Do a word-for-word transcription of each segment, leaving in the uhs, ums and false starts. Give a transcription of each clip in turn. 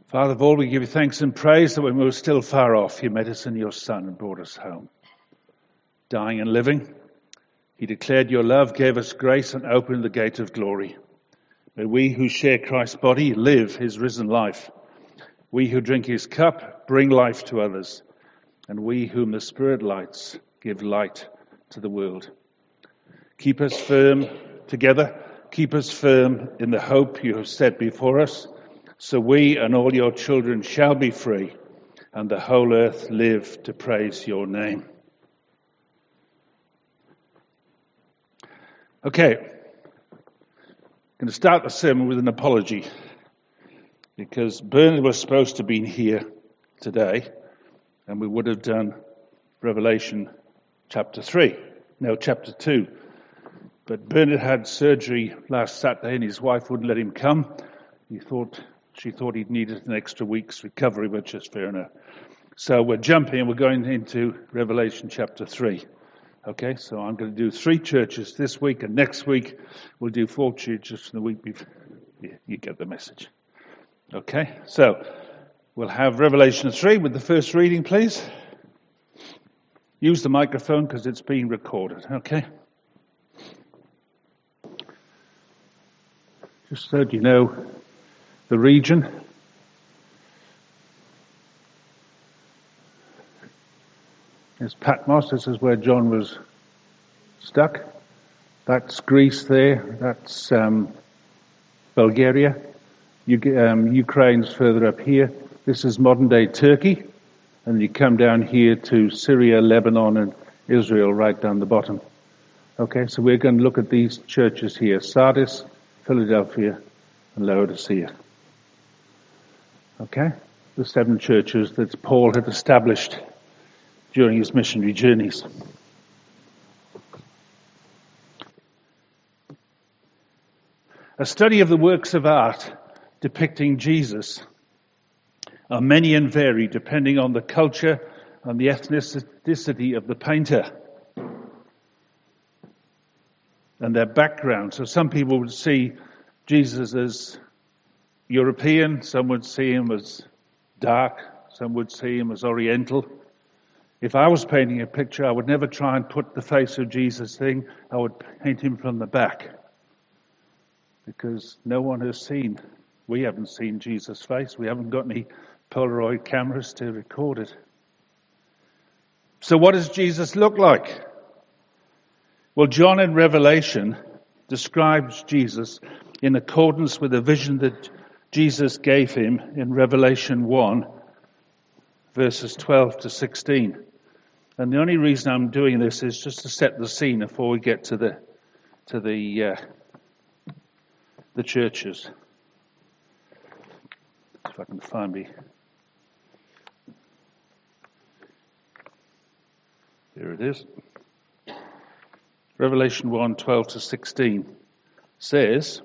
Father of all, we give you thanks and praise that when we were still far off, you met us in your Son and brought us home. Dying and living, he declared your love, gave us grace, and opened the gate of glory. May we who share Christ's body live his risen life. We who drink his cup bring life to others. And we whom the Spirit lights give light to the world. Keep us firm together. Keep us firm in the hope you have set before us. So we and all your children shall be free, and the whole earth live to praise your name. Okay, I'm going to start the sermon with an apology, because Bernard was supposed to be here today, and we would have done Revelation chapter three, no, chapter two. But Bernard had surgery last Saturday, and his wife wouldn't let him come. He thought... She thought he'd needed an extra week's recovery, which is fair enough. So we're jumping and we're going into Revelation chapter three. Okay, so I'm going to do three churches this week, and next week we'll do four churches the week before. Yeah, you get the message. Okay, so we'll have Revelation three with the first reading, please. Use the microphone because it's being recorded, okay? Just so you know, the region. There's Patmos. This is where John was stuck. That's Greece there. That's um, Bulgaria. U- um, Ukraine's further up here. This is modern-day Turkey. And you come down here to Syria, Lebanon, and Israel right down the bottom. Okay, so we're going to look at these churches here. Sardis, Philadelphia, and Laodicea. Okay, the seven churches that Paul had established during his missionary journeys. A study of the works of art depicting Jesus are many and varied depending on the culture and the ethnicity of the painter and their background. So some people would see Jesus as European, some would see him as dark, some would see him as Oriental. If I was painting a picture, I would never try and put the face of Jesus thing. I would paint him from the back. Because no one has seen, we haven't seen Jesus' face. We haven't got any Polaroid cameras to record it. So what does Jesus look like? Well, John in Revelation describes Jesus in accordance with the vision that Jesus gave him in Revelation one, verses twelve to sixteen. And the only reason I'm doing this is just to set the scene before we get to the to the uh, the churches. If I can find me. Here it is. Revelation one, twelve to sixteen says,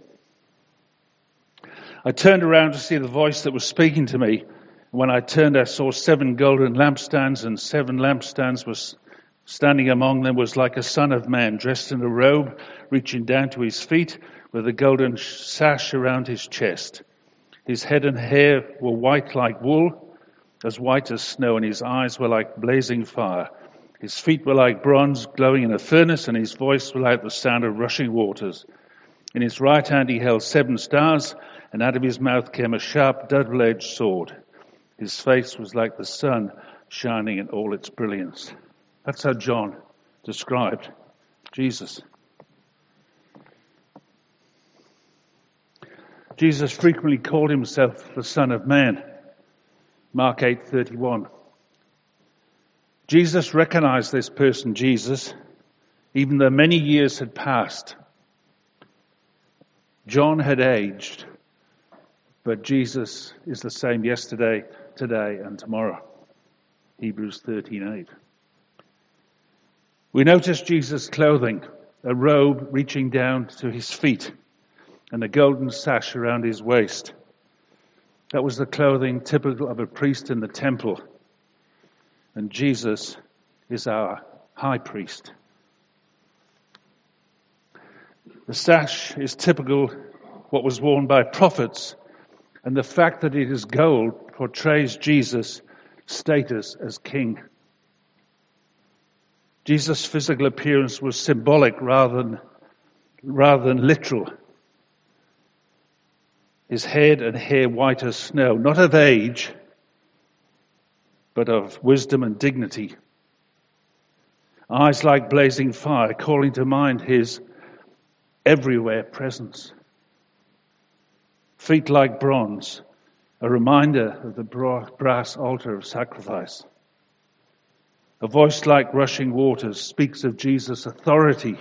I turned around to see the voice that was speaking to me. When I turned, I saw seven golden lampstands, and seven lampstands was standing among them was like a son of man, dressed in a robe, reaching down to his feet, with a golden sash around his chest. His head and hair were white like wool, as white as snow, and his eyes were like blazing fire. His feet were like bronze glowing in a furnace, and his voice was like the sound of rushing waters. In his right hand he held seven stars, and out of his mouth came a sharp double-edged sword. His face was like the sun shining in all its brilliance. That's how John described Jesus. Jesus frequently called himself the Son of Man. Mark eight thirty-one. Jesus recognized this person, Jesus, even though many years had passed. John had aged, but Jesus is the same yesterday, today, and tomorrow. Hebrews thirteen eight. We notice Jesus' clothing, a robe reaching down to his feet, and a golden sash around his waist. That was the clothing typical of a priest in the temple. And Jesus is our high priest. The sash is typical what was worn by prophets And the fact that it is gold portrays Jesus' status as king. Jesus' physical appearance was symbolic rather than, rather than literal. His head and hair white as snow, not of age, but of wisdom and dignity. Eyes like blazing fire, calling to mind his everywhere presence. Feet like bronze, a reminder of the brass altar of sacrifice. A voice like rushing waters speaks of Jesus' authority.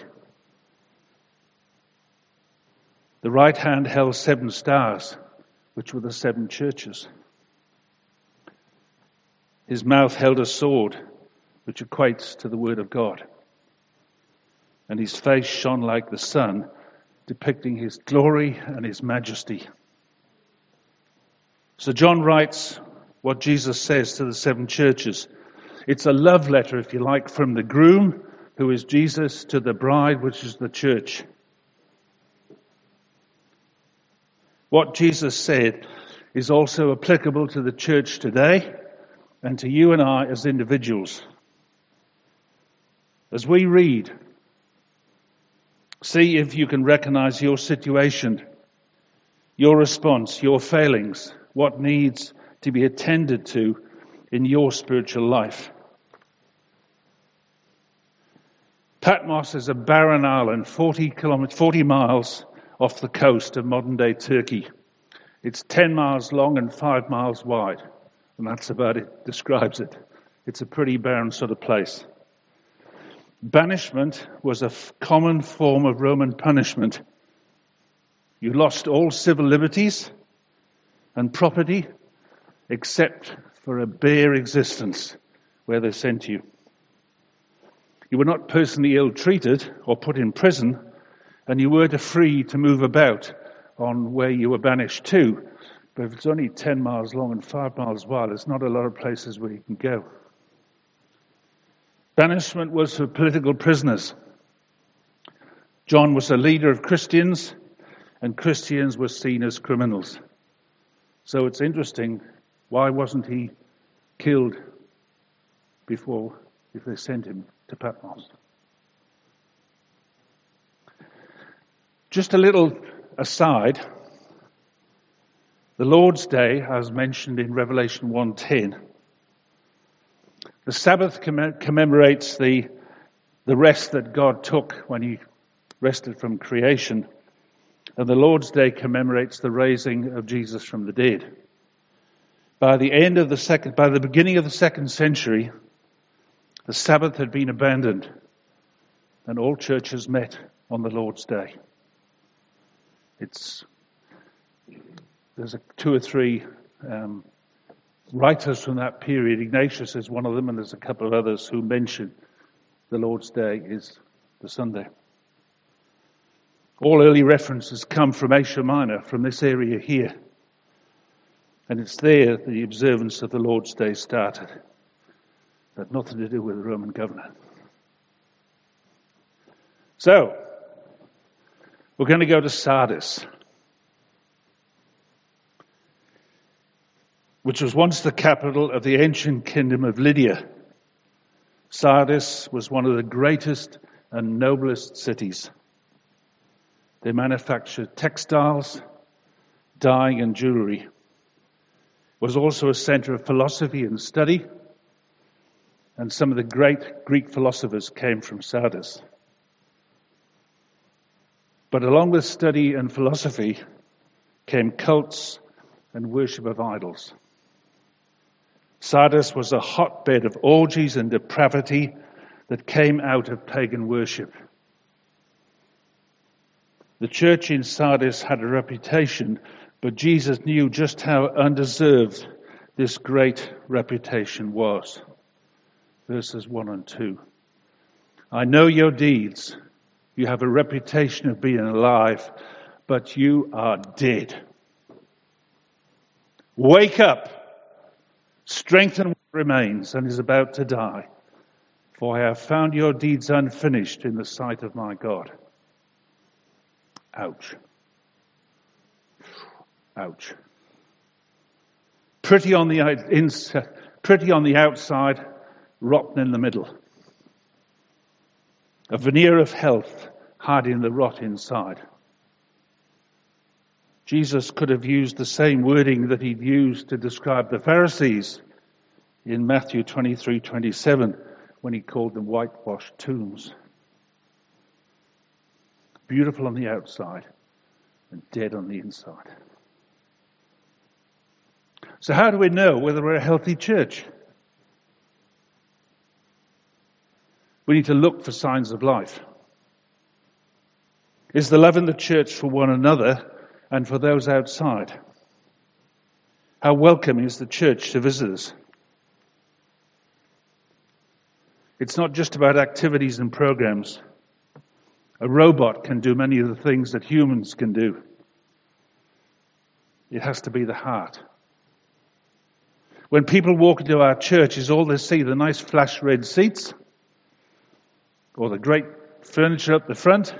The right hand held seven stars, which were the seven churches. His mouth held a sword, which equates to the word of God. And his face shone like the sun, depicting his glory and his majesty. So John writes what Jesus says to the seven churches. It's a love letter, if you like, from the groom, who is Jesus, to the bride, which is the church. What Jesus said is also applicable to the church today and to you and I as individuals. As we read, see if you can recognize your situation, your response, your failings, what needs to be attended to in your spiritual life. Patmos is a barren island, forty kilometers, forty miles off the coast of modern-day Turkey. It's ten miles long and five miles wide, and that's about it. Describes it. It's a pretty barren sort of place. Banishment was a f- common form of Roman punishment. You lost all civil liberties and property, except for a bare existence where they sent you. You were not personally ill-treated or put in prison, and you weren't free to move about on where you were banished to. But if it's only ten miles long and five miles wide, there's not a lot of places where you can go. Banishment was for political prisoners. John was a leader of Christians, and Christians were seen as criminals. So it's interesting, why wasn't he killed before, if they sent him to Patmos? Just a little aside, the Lord's Day, as mentioned in Revelation one ten, the Sabbath comm- commemorates the, the rest that God took when he rested from creation, and the Lord's Day commemorates the raising of Jesus from the dead. By the end of the second, by the beginning of the second century, the Sabbath had been abandoned, and all churches met on the Lord's Day. It's there's a, two or three um, writers from that period. Ignatius is one of them, and there's a couple of others who mention the Lord's Day is the Sunday. All early references come from Asia Minor, from this area here. And it's there the observance of the Lord's Day started. It had nothing to do with the Roman governor. So, we're going to go to Sardis, which was once the capital of the ancient kingdom of Lydia. Sardis was one of the greatest and noblest cities. They manufactured textiles, dyeing, and jewelry. It was also a center of philosophy and study, and some of the great Greek philosophers came from Sardis. But along with study and philosophy came cults and worship of idols. Sardis was a hotbed of orgies and depravity that came out of pagan worship. The church in Sardis had a reputation, but Jesus knew just how undeserved this great reputation was. Verses one and two. I know your deeds. You have a reputation of being alive, but you are dead. Wake up. Strengthen what remains and is about to die. For I have found your deeds unfinished in the sight of my God. Ouch. Ouch. Pretty on the out- ins- pretty on the outside, rotten in the middle. A veneer of health hiding the rot inside. Jesus could have used the same wording that he'd used to describe the Pharisees in Matthew twenty-three twenty-seven when he called them whitewashed tombs. Beautiful on the outside and dead on the inside. So how do we know whether we're a healthy church? We need to look for signs of life. Is the love in the church for one another and for those outside? How welcome is the church to visitors? It's not just about activities and programs. A robot can do many of the things that humans can do. It has to be the heart. When people walk into our church, is all they see the nice flash red seats? Or the great furniture up the front?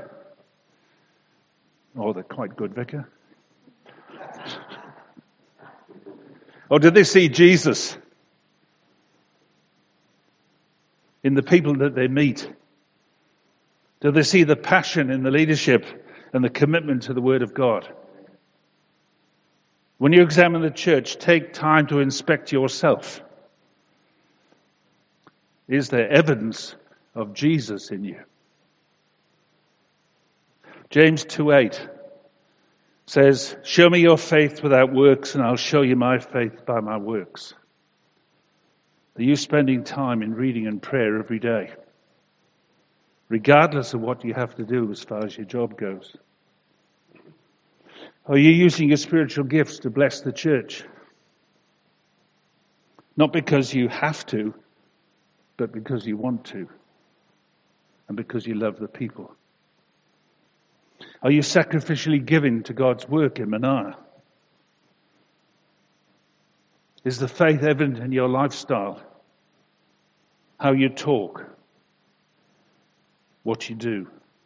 Or the quite good vicar? Or did they see Jesus in the people that they meet? Do they see the passion in the leadership and the commitment to the Word of God? When you examine the church, take time to inspect yourself. Is there evidence of Jesus in you? James two eight says, "Show me your faith without works, and I'll show you my faith by my works." Are you spending time in reading and prayer every day? Regardless of what you have to do as far as your job goes. Are you using your spiritual gifts to bless the church? Not because you have to, but because you want to. And because you love the people. Are you sacrificially giving to God's work in Manasseh? Is the faith evident in your lifestyle? How you talk? What you do?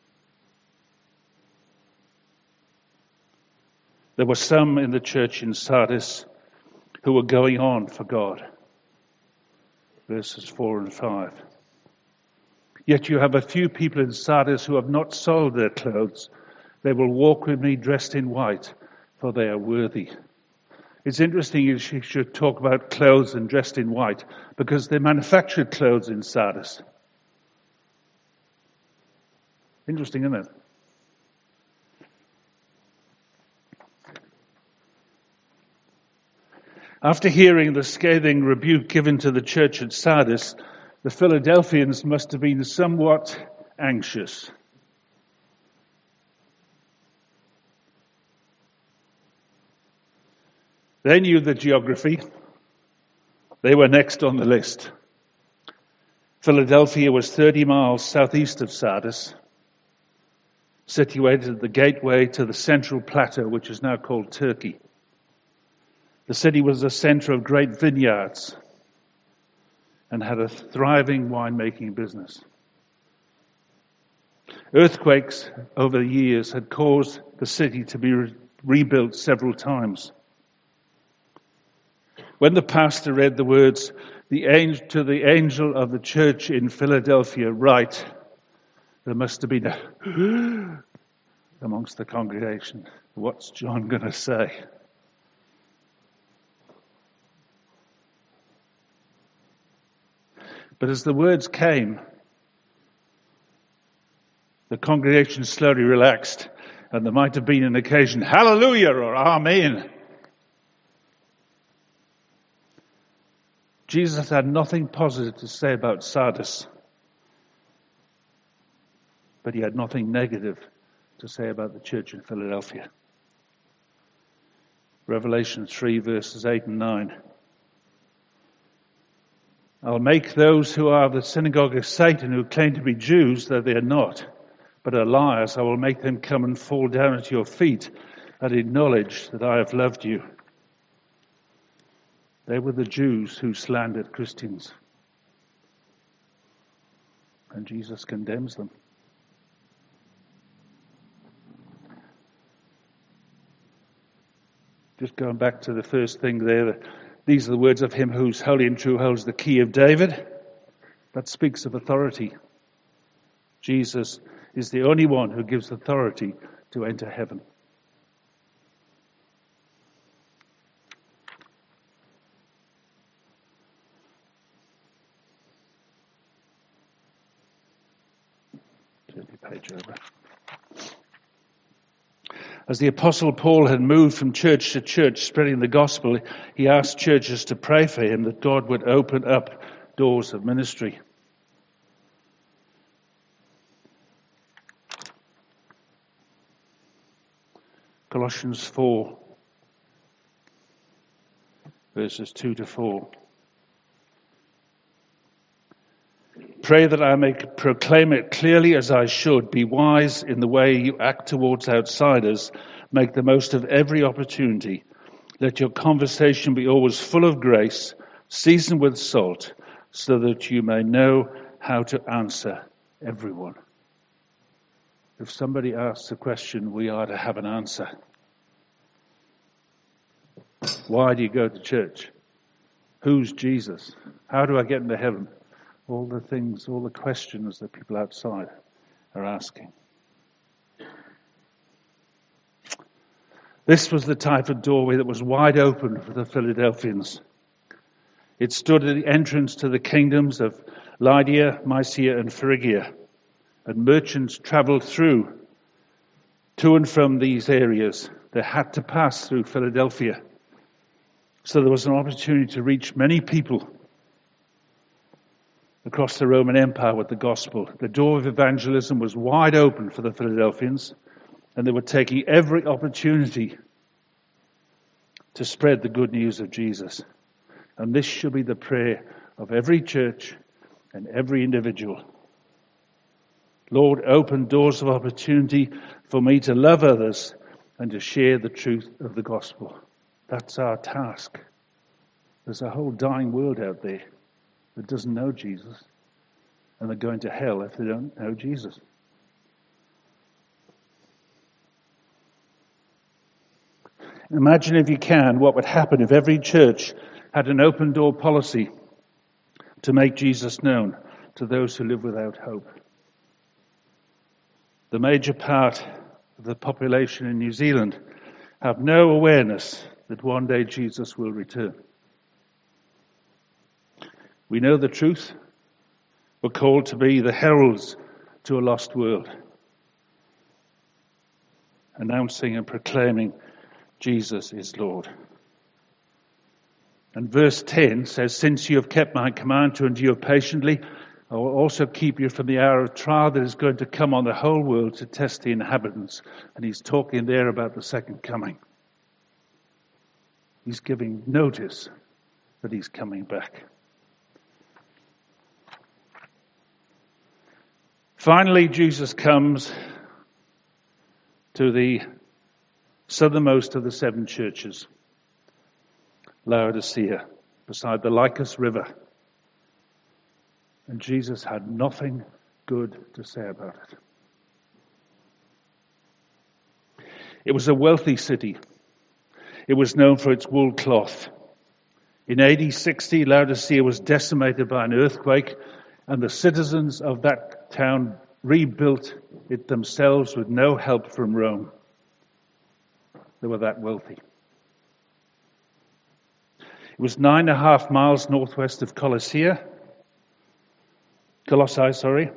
There were some in the church in Sardis who were going on for God. Verses four and five. Yet you have a few people in Sardis who have not soiled their clothes. They will walk with me dressed in white, for they are worthy. It's interesting you should talk about clothes and dressed in white, because they manufactured clothes in Sardis. Interesting, isn't it? After hearing the scathing rebuke given to the church at Sardis, the Philadelphians must have been somewhat anxious. They knew the geography. They were next on the list. Philadelphia was thirty miles southeast of Sardis, situated at the gateway to the central plateau, which is now called Turkey. The city was a center of great vineyards and had a thriving winemaking business. Earthquakes over the years had caused the city to be re- rebuilt several times. When the pastor read the words, the angel, to the angel of the church in Philadelphia, write, there must have been a amongst the congregation. What's John going to say? But as the words came, the congregation slowly relaxed, and there might have been an occasion, hallelujah or amen. Jesus had nothing positive to say about Sardis, but he had nothing negative to say about the church in Philadelphia. Revelation three, verses eight and nine. I'll make those who are of the synagogue of Satan, who claim to be Jews, though they are not, but are liars, I will make them come and fall down at your feet and acknowledge that I have loved you. They were the Jews who slandered Christians. And Jesus condemns them. Just going back to the first thing there, These are the words of him who's holy and true, holds the key of David. That speaks of authority. Jesus is the only one who gives authority to enter heaven. Turn your page over. As the Apostle Paul had moved from church to church spreading the gospel, he asked churches to pray for him that God would open up doors of ministry. Colossians four, verses two to four. Pray that I may proclaim it clearly as I should. Be wise in the way you act towards outsiders. Make the most of every opportunity. Let your conversation be always full of grace, seasoned with salt, so that you may know how to answer everyone. If somebody asks a question, we are to have an answer. Why do you go to church? Who's Jesus? How do I get into heaven? All the things, all the questions that people outside are asking. This was the type of doorway that was wide open for the Philadelphians. It stood at the entrance to the kingdoms of Lydia, Mysia, and Phrygia, and merchants traveled through to and from these areas. They had to pass through Philadelphia. So there was an opportunity to reach many people across the Roman Empire with the gospel. The door of evangelism was wide open for the Philadelphians, and they were taking every opportunity to spread the good news of Jesus. And this should be the prayer of every church and every individual. Lord, open doors of opportunity for me to love others and to share the truth of the gospel. That's our task. There's a whole dying world out there that doesn't know Jesus, and they're going to hell if they don't know Jesus. Imagine, if you can, what would happen if every church had an open door policy to make Jesus known to those who live without hope. The major part of the population in New Zealand have no awareness that one day Jesus will return. We know the truth. We're called to be the heralds to a lost world, announcing and proclaiming Jesus is Lord. And verse ten says, since you have kept my command to endure patiently, I will also keep you from the hour of trial that is going to come on the whole world to test the inhabitants. And he's talking there about the second coming. He's giving notice that he's coming back. Finally, Jesus comes to the southernmost of the seven churches, Laodicea, beside the Lycus River. And Jesus had nothing good to say about it. It was a wealthy city. It was known for its wool cloth. In A D sixty, Laodicea was decimated by an earthquake, and the citizens of that town rebuilt it themselves with no help from Rome. They were that wealthy. It was nine and a half miles northwest of Colossae, Colossae, sorry.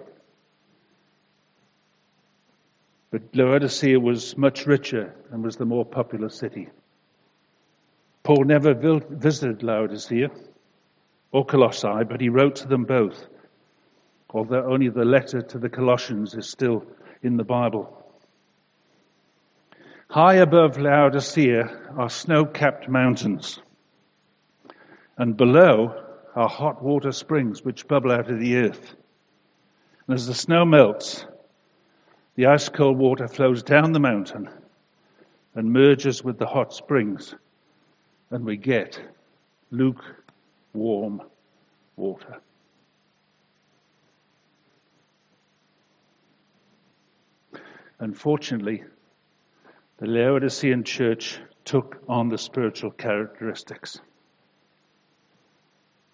But Laodicea was much richer and was the more popular city. Paul never visited Laodicea or Colossae, but he wrote to them both, although only the letter to the Colossians is still in the Bible. High above Laodicea are snow-capped mountains, and below are hot water springs which bubble out of the earth. And as the snow melts, the ice-cold water flows down the mountain and merges with the hot springs, and we get lukewarm water. Unfortunately, the Laodicean church took on the spiritual characteristics.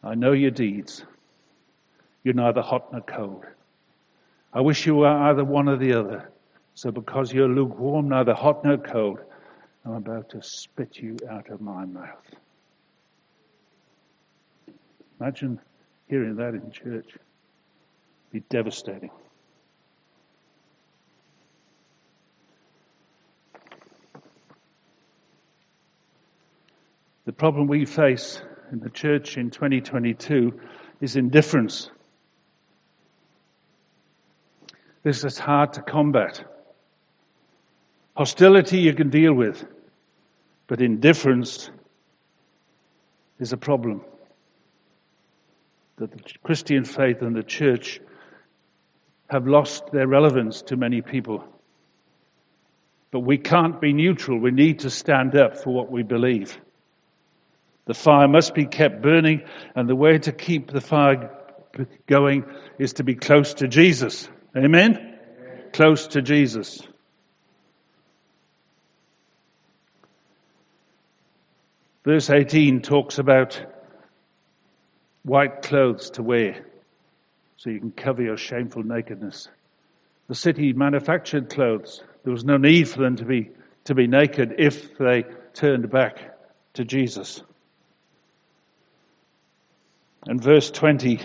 I know your deeds. You're neither hot nor cold. I wish you were either one or the other. So because you're lukewarm, neither hot nor cold, I'm about to spit you out of my mouth. Imagine hearing that in church. It'd be devastating. The problem we face in the church in twenty twenty-two is indifference. This is hard to combat. Hostility you can deal with, but indifference is a problem. That the Christian faith and the church have lost their relevance to many people. But we can't be neutral. We need to stand up for what we believe. The fire must be kept burning, and the way to keep the fire going is to be close to Jesus. Amen? Amen. Close to Jesus. Verse eighteen talks about white clothes to wear so you can cover your shameful nakedness. The city manufactured clothes. There was no need for them to be to be naked if they turned back to Jesus. And verse twenty,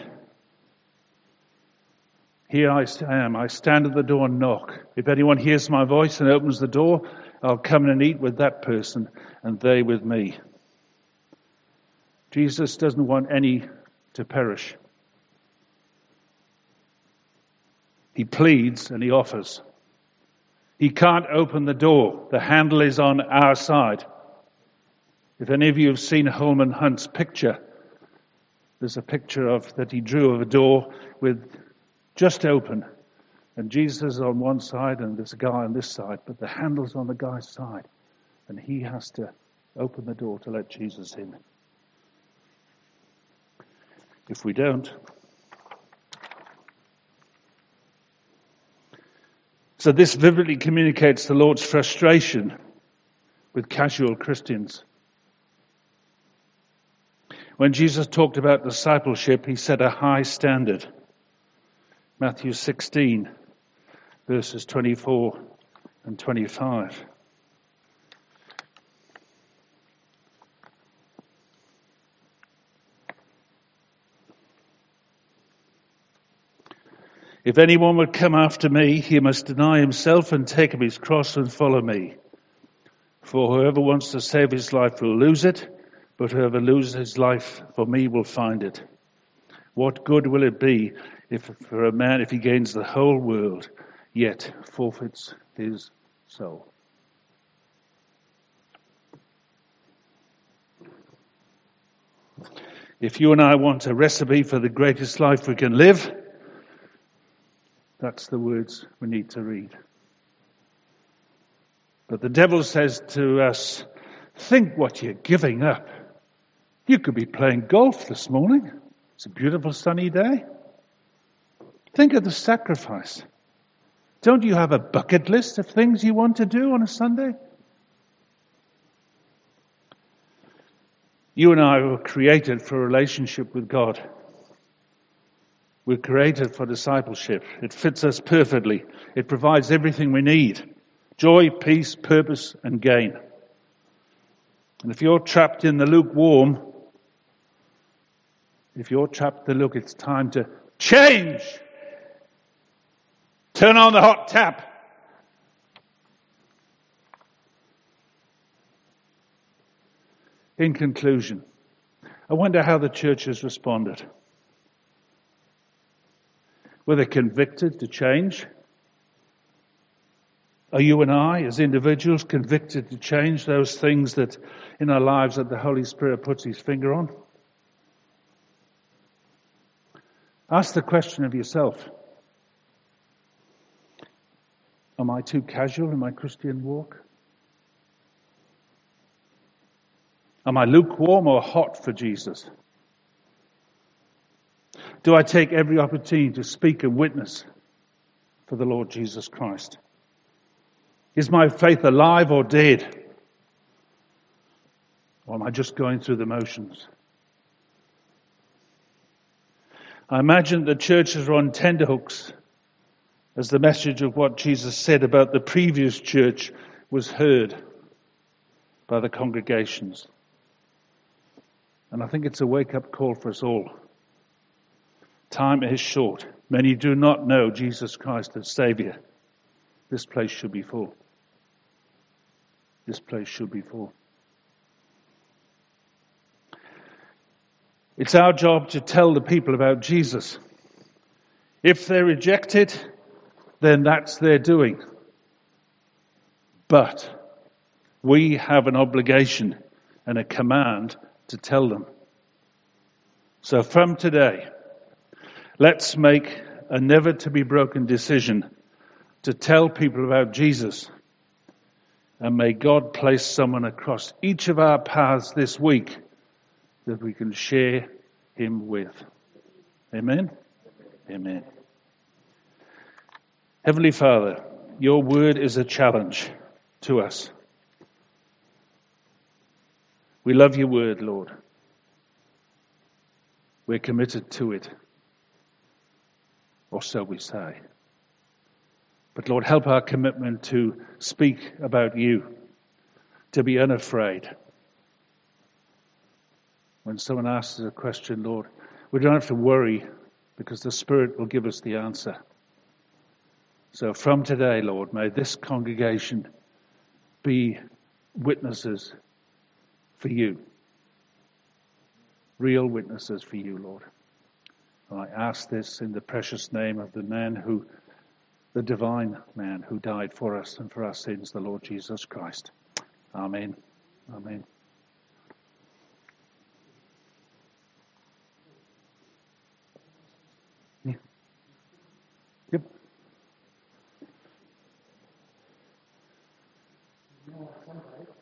here I am, I stand at the door and knock. If anyone hears my voice and opens the door, I'll come and eat with that person and they with me. Jesus doesn't want any to perish. He pleads and he offers. He can't open the door. The handle is on our side. If any of you have seen Holman Hunt's picture, there's a picture of that he drew of a door with just open. And Jesus is on one side and there's a guy on this side, but the handle's on the guy's side. And he has to open the door to let Jesus in. If we don't. So this vividly communicates the Lord's frustration with casual Christians. When Jesus talked about discipleship, he set a high standard. Matthew sixteen, verses twenty-four and twenty-five. If anyone would come after me, he must deny himself and take up his cross and follow me. For whoever wants to save his life will lose it, but whoever loses his life for me will find it. What good will it be if for a man if he gains the whole world, yet forfeits his soul? If you and I want a recipe for the greatest life we can live, that's the words we need to read. But the devil says to us, think what you're giving up. You could be playing golf this morning. It's a beautiful sunny day. Think of the sacrifice. Don't you have a bucket list of things you want to do on a Sunday? You and I were created for a relationship with God. We're created for discipleship. It fits us perfectly. It provides everything we need. Joy, peace, purpose, and gain. And if you're trapped in the lukewarm, if you're trapped in the look, it's time to change. Turn on the hot tap. In conclusion, I wonder how the church has responded. Were they convicted to change? Are you and I, as individuals, convicted to change those things that in our lives that the Holy Spirit puts his finger on? Ask the question of yourself. Am I too casual in my Christian walk? Am I lukewarm or hot for Jesus? Do I take every opportunity to speak and witness for the Lord Jesus Christ? Is my faith alive or dead? Or am I just going through the motions? I imagine the churches are on tenterhooks as the message of what Jesus said about the previous church was heard by the congregations. And I think it's a wake-up call for us all. Time is short. Many do not know Jesus Christ as Saviour. This place should be full. This place should be full. It's our job to tell the people about Jesus. If they reject it, then that's their doing. But we have an obligation and a command to tell them. So from today, let's make a never-to-be-broken decision to tell people about Jesus. And may God place someone across each of our paths this week that we can share him with. Amen? Amen. Heavenly Father, your word is a challenge to us. We love your word, Lord. We're committed to it. Or so we say. But Lord, help our commitment to speak about you, to be unafraid. When someone asks us a question, Lord, we don't have to worry because the Spirit will give us the answer. So from today, Lord, may this congregation be witnesses for you. Real witnesses for you, Lord. I ask this in the precious name of the man who, the divine man who died for us and for our sins, the Lord Jesus Christ. Amen. Amen. Yeah. Yep.